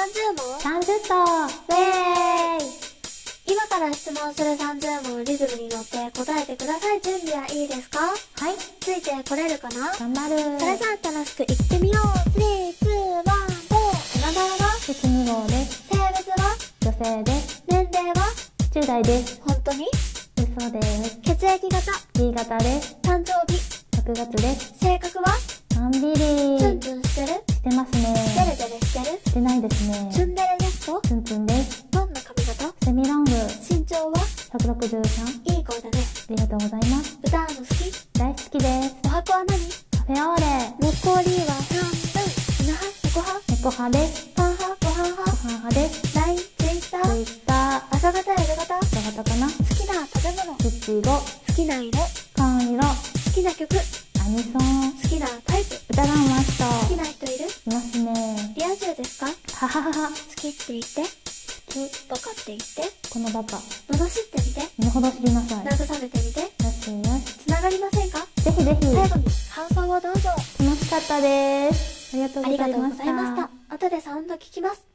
30問 30答ウェーイ。今から質問する30問リズムに乗って答えてください。準備はいいですか？ はい。 ついてこれるかな？ 頑張る。 それじゃあ楽しくいってみよう。3、2、1、GO！ お名前は？ 節2号です。 性別は？ 女性です。 年齢は 10代です。 本当に？ 嘘です。 血液型 B 型です。 誕生日 6月です。 性格は？ のんびりツンツンしてる？ してますね。 デレデレしてる？ してないですね。 ツンデレですと？ ツンツンです。 どんな髪型？ セミロング。 身長は？ 163。 いい声だね。 ありがとうございます。 歌うの好き？ 大好きです。 お箱は何？ カフェオーレ。 残りは半分。犬派？猫派？ 猫派です。 パン派？ご飯派？ ご飯派です。 LINE？Twitter？ Twitter。 朝型？夜型？ 朝型かな。 好きな食べ物？ いちご。 好きな色？ 紺色。 好きな曲？ アニソン。 好きなタイプ？ 歌がうまい人。 好きな人いる？ いますね。 リア充ですか？ はははは。 好きって言って。 好き。 バカって言って。 このバカ。 罵ってみて。 身の程知りなさい。よ慰めてみて。 しよし。 つながりませんか？ ぜひぜひ。 最後に感想をどうぞ。 楽しかったです。ありがとうありがとうごございました。 ざいました。後でサウンド聞きます。